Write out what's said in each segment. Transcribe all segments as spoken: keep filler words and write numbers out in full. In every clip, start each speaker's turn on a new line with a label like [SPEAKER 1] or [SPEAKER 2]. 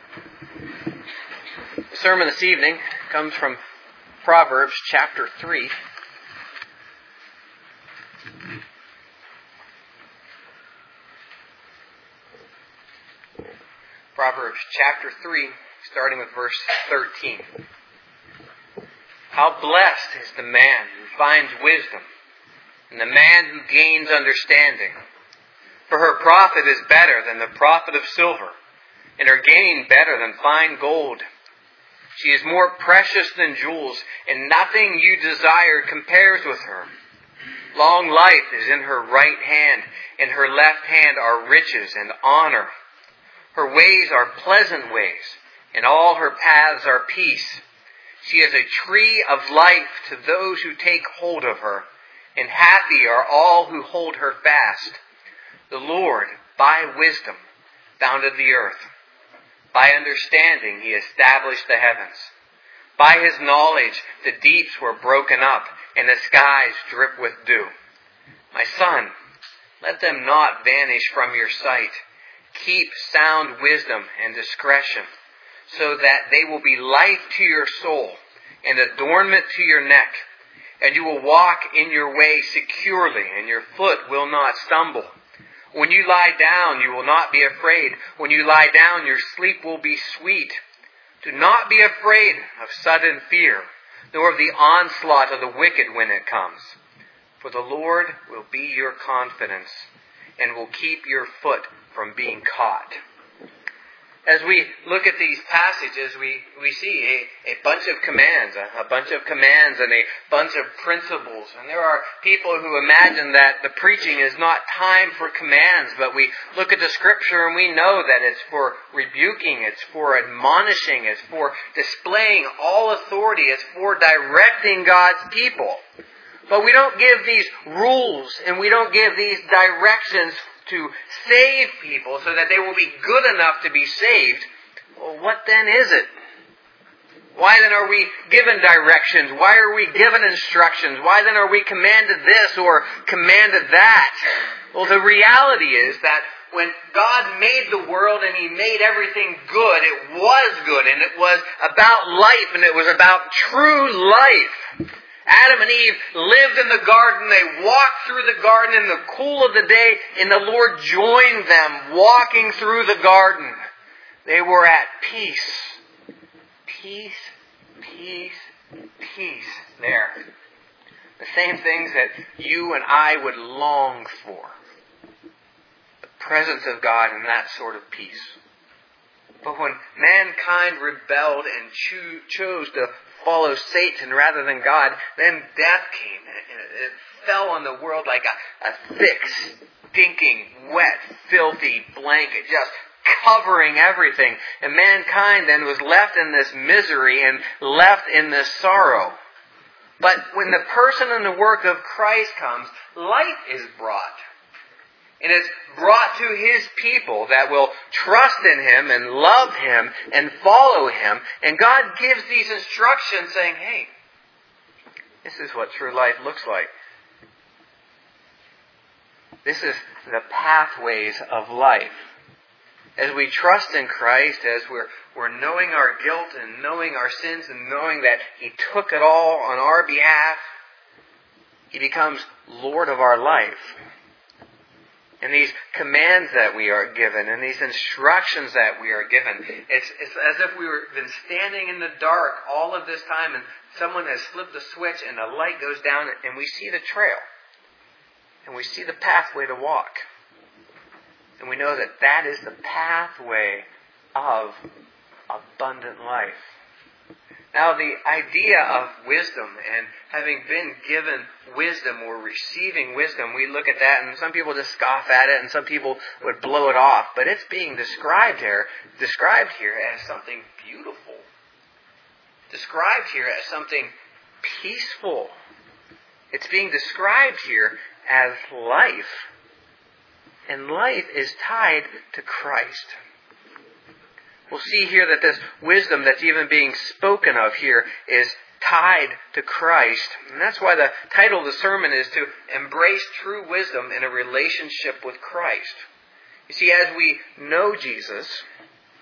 [SPEAKER 1] The sermon this evening comes from Proverbs chapter three. Proverbs chapter three, starting with verse thirteen. How blessed is the man who finds wisdom, and the man who gains understanding. For her profit is better than the profit of silver, and her gain better than fine gold. She is more precious than jewels, and nothing you desire compares with her. Long life is in her right hand, in her left hand are riches and honor. Her ways are pleasant ways, and all her paths are peace. She is a tree of life to those who take hold of her, and happy are all who hold her fast. The Lord, by wisdom, founded the earth. By understanding, He established the heavens. By His knowledge, the deeps were broken up, and the skies drip with dew. My son, let them not vanish from your sight. Keep sound wisdom and discretion, so that they will be life to your soul and adornment to your neck. And you will walk in your way securely, and your foot will not stumble. When you lie down, you will not be afraid. When you lie down, your sleep will be sweet. Do not be afraid of sudden fear, nor of the onslaught of the wicked when it comes. For the Lord will be your confidence, and will keep your foot from being caught. As we look at these passages, we, we see a, a bunch of commands, a, a bunch of commands and a bunch of principles. And there are people who imagine that the preaching is not time for commands, but we look at the Scripture and we know that it's for rebuking, it's for admonishing, it's for displaying all authority, it's for directing God's people. But we don't give these rules and we don't give these directions to save people so that they will be good enough to be saved. Well, what then is it? Why then are we given directions? Why are we given instructions? Why then are we commanded this or commanded that? Well, the reality is that when God made the world and He made everything good, it was good and it was about life and it was about true life. Adam and Eve lived in the garden. They walked through the garden in the cool of the day, and the Lord joined them walking through the garden. They were at peace. Peace, peace, peace there. The same things that you and I would long for. The presence of God and that sort of peace. But when mankind rebelled and cho- chose to follow Satan rather than God, then death came and it fell on the world like a, a thick, stinking, wet, filthy blanket, just covering everything. And mankind then was left in this misery and left in this sorrow. But when the person and the work of Christ comes, life is brought. And it's brought to His people that will trust in Him and love Him and follow Him. And God gives these instructions saying, hey, this is what true life looks like. This is the pathways of life. As we trust in Christ, as we're, we're knowing our guilt and knowing our sins and knowing that He took it all on our behalf, He becomes Lord of our life. And these commands that we are given, and these instructions that we are given, it's, it's as if we were been standing in the dark all of this time, and someone has flipped the switch, and the light goes down, and we see the trail, and we see the pathway to walk, and we know that that is the pathway of abundant life. Now, the idea of wisdom and having been given wisdom or receiving wisdom, we look at that and some people just scoff at it and some people would blow it off. But it's being described here, described here as something beautiful. Described here as something peaceful. It's being described here as life. And life is tied to Christ. We'll see here that this wisdom that's even being spoken of here is tied to Christ. And that's why the title of the sermon is to embrace true wisdom in a relationship with Christ. You see, as we know Jesus,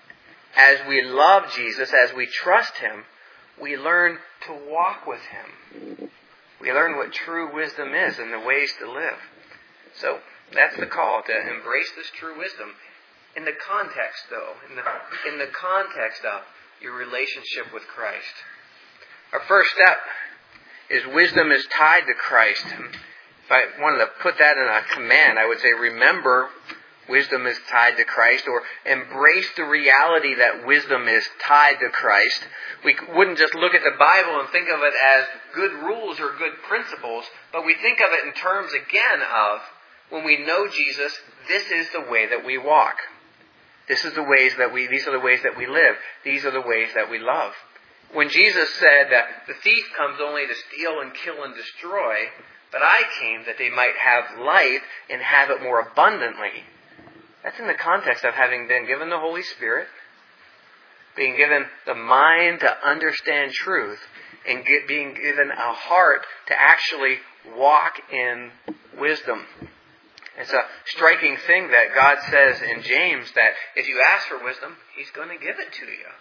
[SPEAKER 1] as we love Jesus, as we trust Him, we learn to walk with Him. We learn what true wisdom is and the ways to live. So that's the call, to embrace this true wisdom. In the context, though, in the, in the context of your relationship with Christ. Our first step is wisdom is tied to Christ. If I wanted to put that in a command, I would say remember wisdom is tied to Christ, or embrace the reality that wisdom is tied to Christ. We wouldn't just look at the Bible and think of it as good rules or good principles, but we think of it in terms again of when we know Jesus, this is the way that we walk. This is the ways that we, these are the ways that we live. These are the ways that we love. When Jesus said that the thief comes only to steal and kill and destroy, but I came that they might have life and have it more abundantly. That's in the context of having been given the Holy Spirit, being given the mind to understand truth, and get, being given a heart to actually walk in wisdom. It's a striking thing that God says in James that if you ask for wisdom, He's going to give it to you.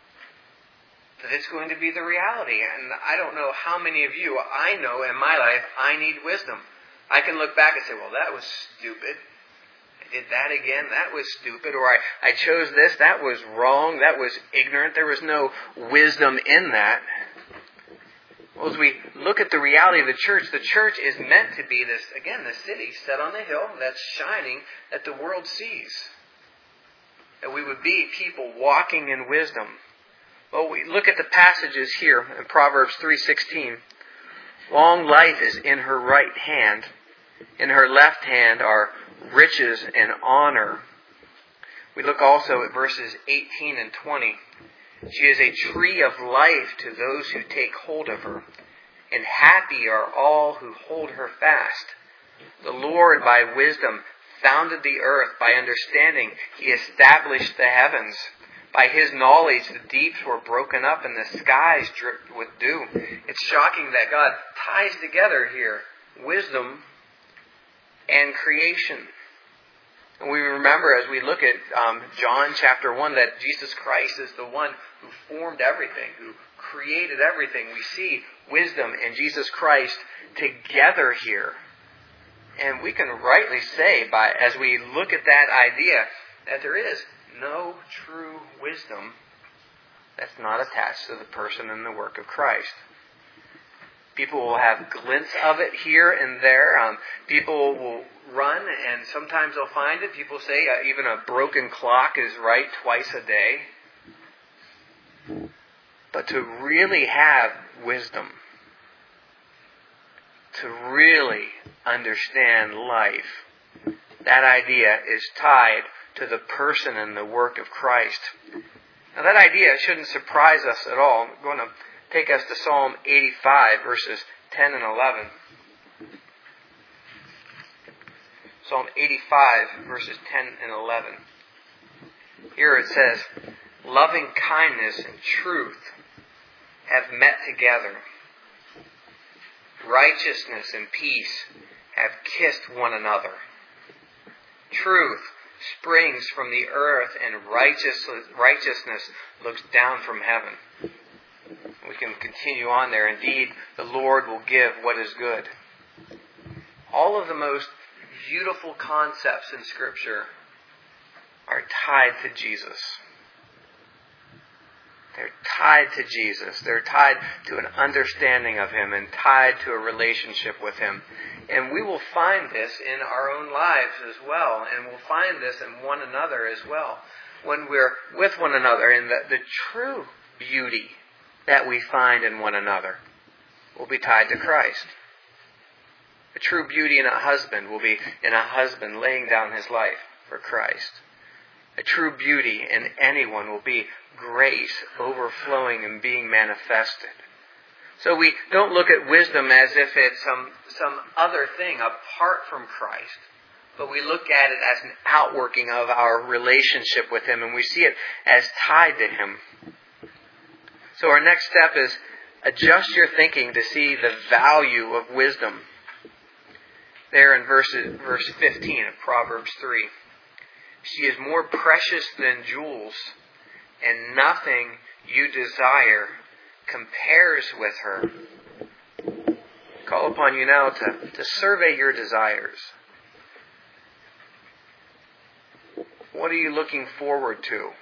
[SPEAKER 1] That it's going to be the reality. And I don't know how many of you I know in my life I need wisdom. I can look back and say, well, that was stupid. I did that again. That was stupid. Or I, I chose this. That was wrong. That was ignorant. There was no wisdom in that. Well, as we look at the reality of the church, the church is meant to be this, again, the city set on the hill that's shining that the world sees. That we would be people walking in wisdom. Well, we look at the passages here in Proverbs three sixteen. Long life is in her right hand. In her left hand are riches and honor. We look also at verses eighteen and twenty. She is a tree of life to those who take hold of her, and happy are all who hold her fast. The Lord by wisdom founded the earth. By understanding He established the heavens. By His knowledge the deeps were broken up and the skies dripped with dew. It's shocking that God ties together here wisdom and creation. And we remember as we look at um, John chapter one that Jesus Christ is the one who formed everything, who created everything. We see wisdom and Jesus Christ together here. And we can rightly say, by as we look at that idea, that there is no true wisdom that's not attached to the person and the work of Christ. People will have glints of it here and there. Um, people will run, and sometimes they'll find it. People say uh, even a broken clock is right twice a day. But to really have wisdom, to really understand life, that idea is tied to the person and the work of Christ. Now that idea shouldn't surprise us at all. I'm going to take us to Psalm eighty-five, verses ten and eleven. Psalm eighty-five, verses ten and eleven. Here it says, loving kindness and truth have met together. Righteousness and peace have kissed one another. Truth springs from the earth, and righteousness looks down from heaven. We can continue on there. Indeed, the Lord will give what is good. All of the most beautiful concepts in Scripture are tied to Jesus. They're tied to Jesus. They're tied to an understanding of Him and tied to a relationship with Him. And we will find this in our own lives as well. And we'll find this in one another as well. When we're with one another, and the, the true beauty that we find in one another will be tied to Christ. The true beauty in a husband will be in a husband laying down his life for Christ. A true beauty in anyone will be grace overflowing and being manifested. So we don't look at wisdom as if it's some, some other thing apart from Christ, but we look at it as an outworking of our relationship with Him, and we see it as tied to Him. So our next step is adjust your thinking to see the value of wisdom. There in verse, verse fifteen of Proverbs three. She is more precious than jewels, and nothing you desire compares with her. Call upon you now to, to survey your desires. What are you looking forward to?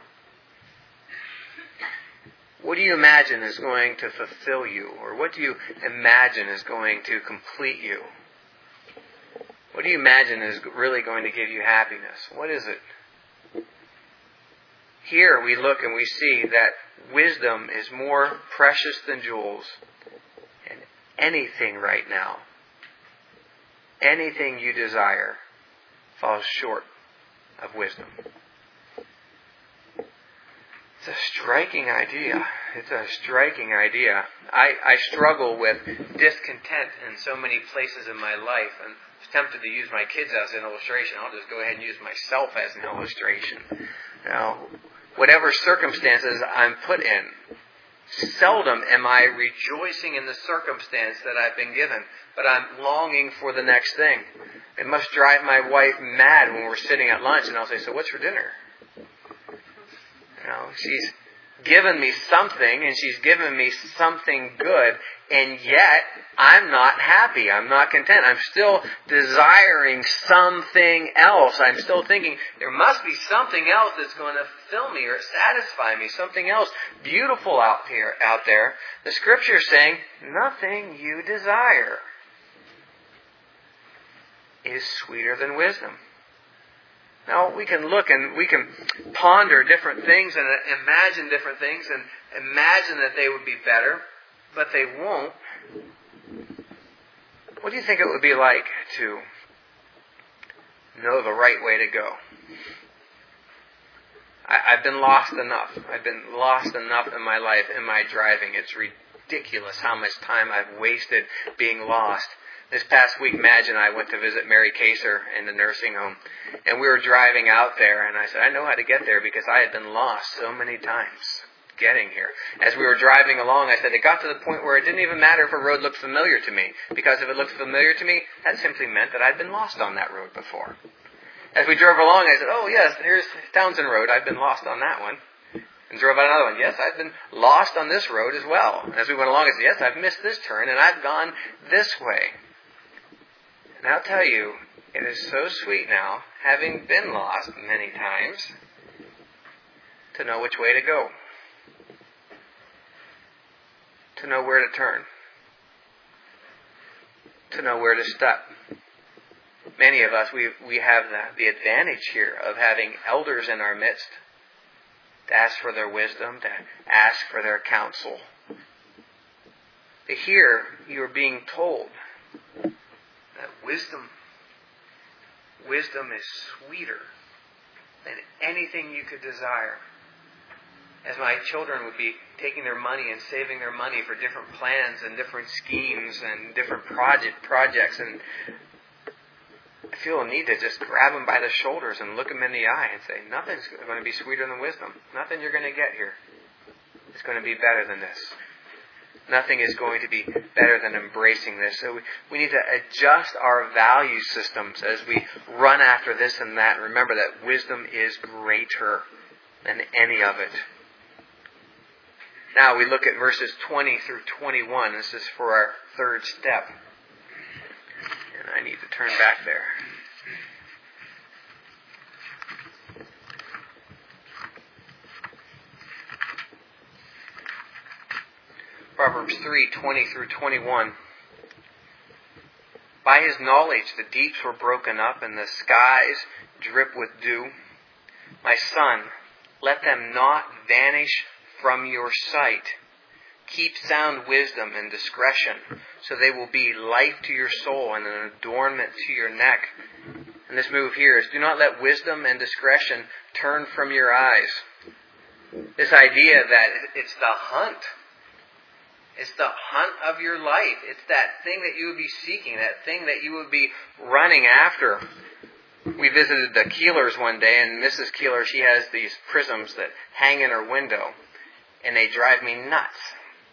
[SPEAKER 1] What do you imagine is going to fulfill you? Or what do you imagine is going to complete you? What do you imagine is really going to give you happiness? What is it? Here we look and we see that wisdom is more precious than jewels. And anything right now, anything you desire, falls short of wisdom. It's a striking idea. It's a striking idea. I, I struggle with discontent in so many places in my life. And I was tempted to use my kids as an illustration. I'll just go ahead and use myself as an illustration. Now, whatever circumstances I'm put in, seldom am I rejoicing in the circumstance that I've been given, but I'm longing for the next thing. It must drive my wife mad when we're sitting at lunch and I'll say, so what's for dinner? You know, she's given me something and she's given me something good, and yet I'm not happy. I'm not content. I'm still desiring something else. I'm still thinking there must be something else that's going to fill me or satisfy me, something else beautiful out here, out there. The Scripture is saying, nothing you desire is sweeter than wisdom. Now, we can look and we can ponder different things and imagine different things and imagine that they would be better, but they won't. What do you think it would be like to know the right way to go? I, I've been lost enough. I've been lost enough in my life, in my driving. It's ridiculous how much time I've wasted being lost. This past week, Madge and I went to visit Mary Kaser in the nursing home. And we were driving out there, and I said, I know how to get there because I had been lost so many times getting here. As we were driving along, I said, it got to the point where it didn't even matter if a road looked familiar to me. Because if it looked familiar to me, that simply meant that I'd been lost on that road before. As we drove along, I said, oh yes, here's Townsend Road. I've been lost on that one. And drove on another one. Yes, I've been lost on this road as well. And as we went along, I said, yes, I've missed this turn, and I've gone this way. And I'll tell you, it is so sweet now, having been lost many times, to know which way to go. To know where to turn. To know where to step. Many of us, we we have the, the advantage here of having elders in our midst to ask for their wisdom, to ask for their counsel. But here, you are being told that wisdom, wisdom is sweeter than anything you could desire. As my children would be taking their money and saving their money for different plans and different schemes and different project projects, and I feel a need to just grab them by the shoulders and look them in the eye and say, nothing's going to be sweeter than wisdom. Nothing you're going to get here is going to be better than this. Nothing is going to be better than embracing this. So we, we need to adjust our value systems as we run after this and that. Remember that wisdom is greater than any of it. Now we look at verses twenty through twenty-one. This is for our third step. And I need to turn back there. Proverbs three, twenty through twenty-one. By his knowledge the deeps were broken up and the skies drip with dew. My son, let them not vanish from your sight. Keep sound wisdom and discretion, so they will be life to your soul and an adornment to your neck. And this move here is, do not let wisdom and discretion turn from your eyes. This idea that it's the hunt. It's the hunt of your life. It's that thing that you would be seeking, that thing that you would be running after. We visited the Keelers one day, and Missus Keeler, she has these prisms that hang in her window, and they drive me nuts.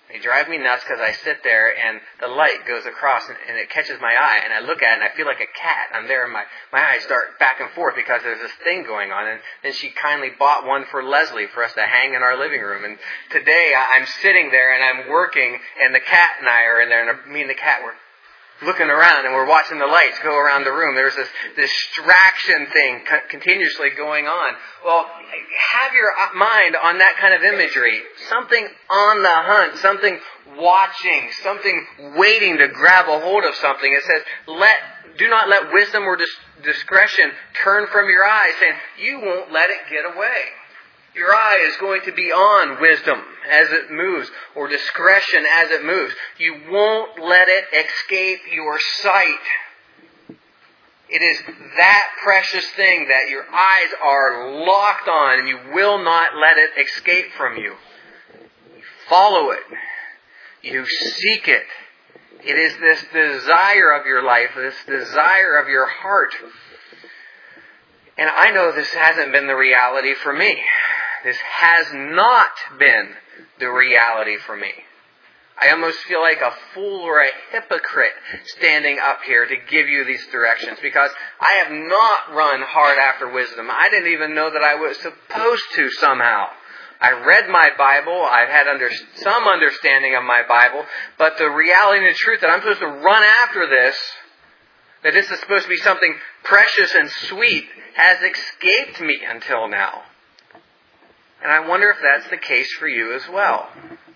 [SPEAKER 1] They drive me nuts because I sit there and the light goes across and, and it catches my eye, and I look at it and I feel like a cat. I'm there and my, my eyes start back and forth because there's this thing going on. And then she kindly bought one for Leslie for us to hang in our living room. And today I'm sitting there and I'm working, and the cat and I are in there, and me and the cat were looking around and we're watching the lights go around the room. There's this distraction thing co- continuously going on. Well, have your mind on that kind of imagery. Something on the hunt, something watching, something waiting to grab a hold of something. It says, "Let do not let wisdom or dis- discretion turn from your eyes," saying you won't let it get away. Your eye is going to be on wisdom as it moves, or discretion as it moves. You won't let it escape your sight. It is that precious thing that your eyes are locked on, and you will not let it escape from you. You follow it. You seek it. It is this desire of your life, this desire of your heart. And I know this hasn't been the reality for me. This has not been the reality for me. I almost feel like a fool or a hypocrite standing up here to give you these directions, because I have not run hard after wisdom. I didn't even know that I was supposed to somehow. I read my Bible. I've had under, some understanding of my Bible, but the reality and the truth that I'm supposed to run after this, that this is supposed to be something precious and sweet, has escaped me until now. And I wonder if that's the case for you as well.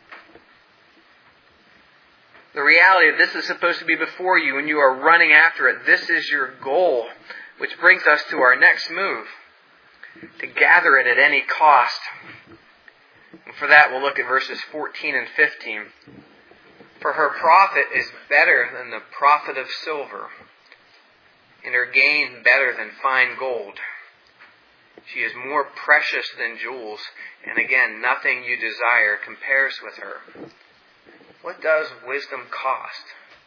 [SPEAKER 1] The reality of this is supposed to be before you and you are running after it. This is your goal, which brings us to our next move, to gather it at any cost. And for that, we'll look at verses fourteen and fifteen. For her profit is better than the profit of silver, and her gain better than fine gold. She is more precious than jewels, and again, nothing you desire compares with her. What does wisdom cost?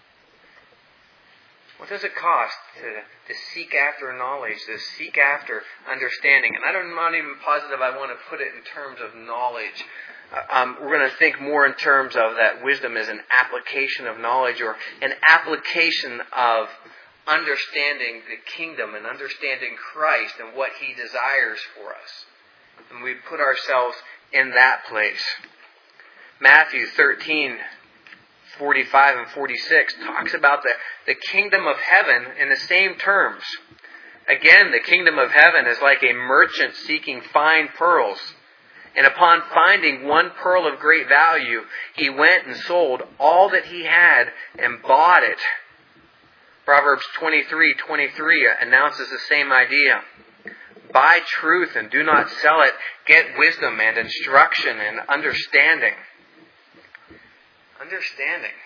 [SPEAKER 1] What does it cost to, to seek after knowledge, to seek after understanding? And I don't, I'm not even positive I want to put it in terms of knowledge. Uh, um, we're going to think more in terms of that wisdom is an application of knowledge, or an application of understanding the kingdom and understanding Christ and what He desires for us. And we put ourselves in that place. Matthew thirteen, forty-five and forty-six talks about the, the kingdom of heaven in the same terms. Again, the kingdom of heaven is like a merchant seeking fine pearls. And upon finding one pearl of great value, he went and sold all that he had and bought it. Proverbs twenty-three twenty-three announces the same idea. Buy truth and do not sell it. Get wisdom and instruction and understanding. Understanding.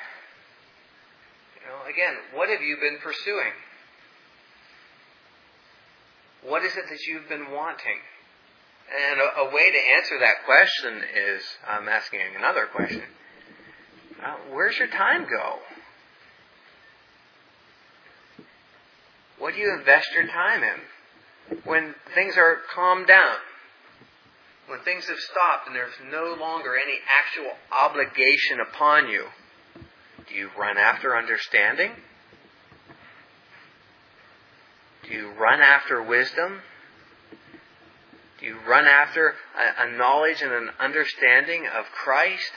[SPEAKER 1] You know, again, what have you been pursuing? What is it that you've been wanting? And a, a way to answer that question is, I'm asking another question. Uh, where's your time go? What do you invest your time in? When things are calmed down, when things have stopped and there's no longer any actual obligation upon you, do you run after understanding? Do you run after wisdom? Do you run after a, a knowledge and an understanding of Christ?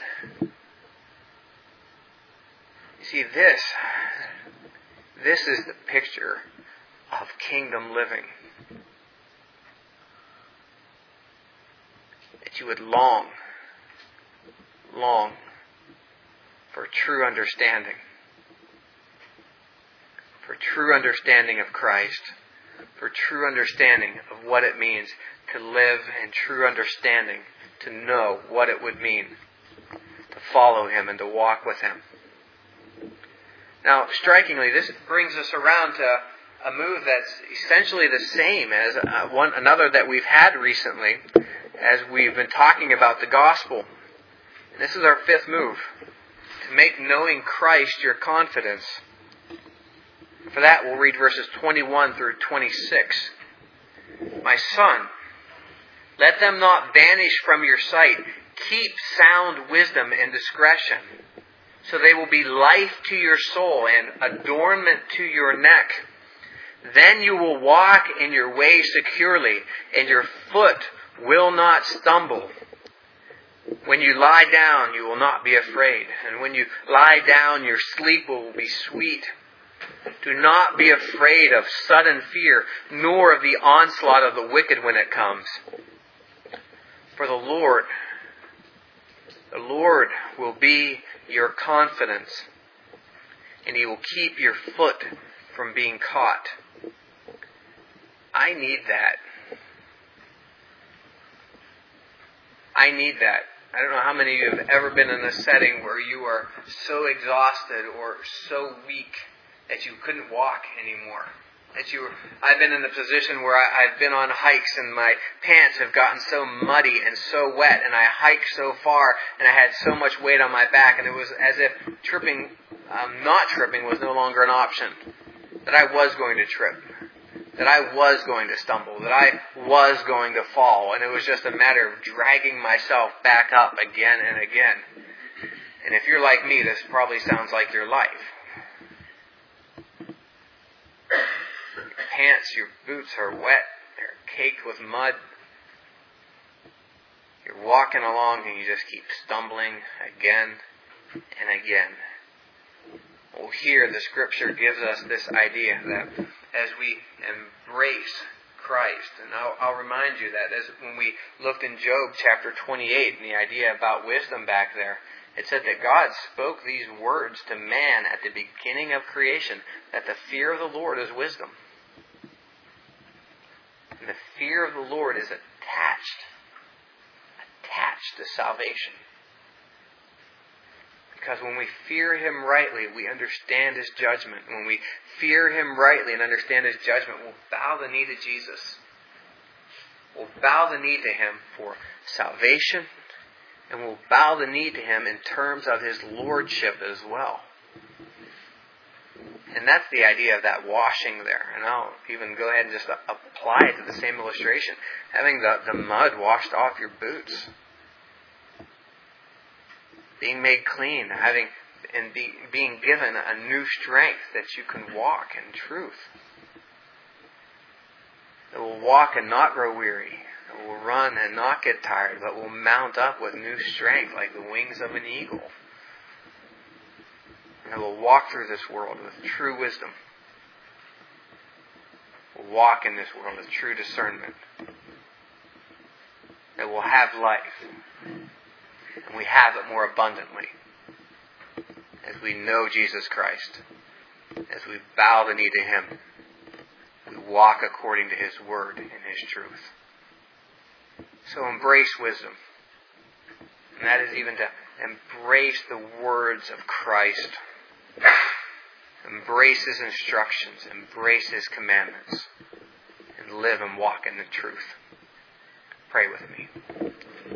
[SPEAKER 1] You see, this, this is the picture of kingdom living. That you would long, long for true understanding. For true understanding of Christ. For true understanding of what it means to live, and true understanding to know what it would mean to follow Him and to walk with Him. Now, strikingly, this brings us around to a move that's essentially the same as uh, one another that we've had recently as we've been talking about the gospel. And this is our fifth move, to make knowing Christ your confidence. For that, we'll read verses twenty-one through twenty-six. My son, let them not vanish from your sight. Keep sound wisdom and discretion, so they will be life to your soul and adornment to your neck. Then you will walk in your way securely, and your foot will not stumble. When you lie down, you will not be afraid. And when you lie down, your sleep will be sweet. Do not be afraid of sudden fear, nor of the onslaught of the wicked when it comes. For the Lord, the Lord will be your confidence, and He will keep your foot from being caught. I need that. I need that. I don't know how many of you have ever been in a setting where you are so exhausted or so weak that you couldn't walk anymore. That you were, I've been in the position where I, I've been on hikes and my pants have gotten so muddy and so wet, and I hiked so far and I had so much weight on my back, and it was as if tripping, um, not tripping was no longer an option. That I was going to trip. That I was going to stumble. That I was going to fall. And it was just a matter of dragging myself back up again and again. And if you're like me, this probably sounds like your life. Your pants, your boots are wet. They're caked with mud. You're walking along and you just keep stumbling again and again. Well, here the Scripture gives us this idea that as we embrace Christ, and I'll, I'll remind you that as when we looked in Job chapter twenty-eight and the idea about wisdom back there, it said that God spoke these words to man at the beginning of creation, that the fear of the Lord is wisdom. And the fear of the Lord is attached, attached to salvation. Because when we fear Him rightly, we understand His judgment. When we fear Him rightly and understand His judgment, we'll bow the knee to Jesus. We'll bow the knee to Him for salvation, and we'll bow the knee to Him in terms of His lordship as well. And that's the idea of that washing there. And I'll even go ahead and just apply it to the same illustration. Having the, the mud washed off your boots. Being made clean, having and be, being given a new strength that you can walk in truth. That will walk and not grow weary. That will run and not get tired, but will mount up with new strength like the wings of an eagle. And that will walk through this world with true wisdom. Will walk in this world with true discernment. That will have life. And we have it more abundantly as we know Jesus Christ, as we bow the knee to Him, we walk according to His Word and His truth. So embrace wisdom. And that is even to embrace the words of Christ. Embrace His instructions, embrace His commandments, and live and walk in the truth. Pray with me.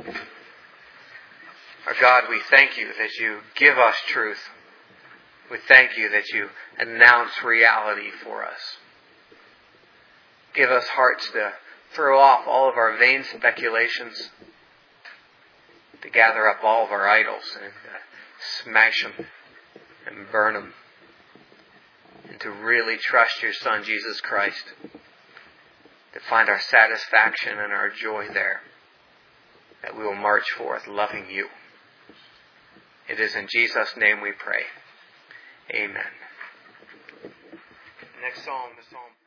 [SPEAKER 1] Our God, we thank You that You give us truth. We thank You that You announce reality for us. Give us hearts to throw off all of our vain speculations, to gather up all of our idols and to smash them and burn them, and to really trust Your Son, Jesus Christ, to find our satisfaction and our joy there, that we will march forth loving You. It is in Jesus' name we pray. Amen. Next psalm, the psalm.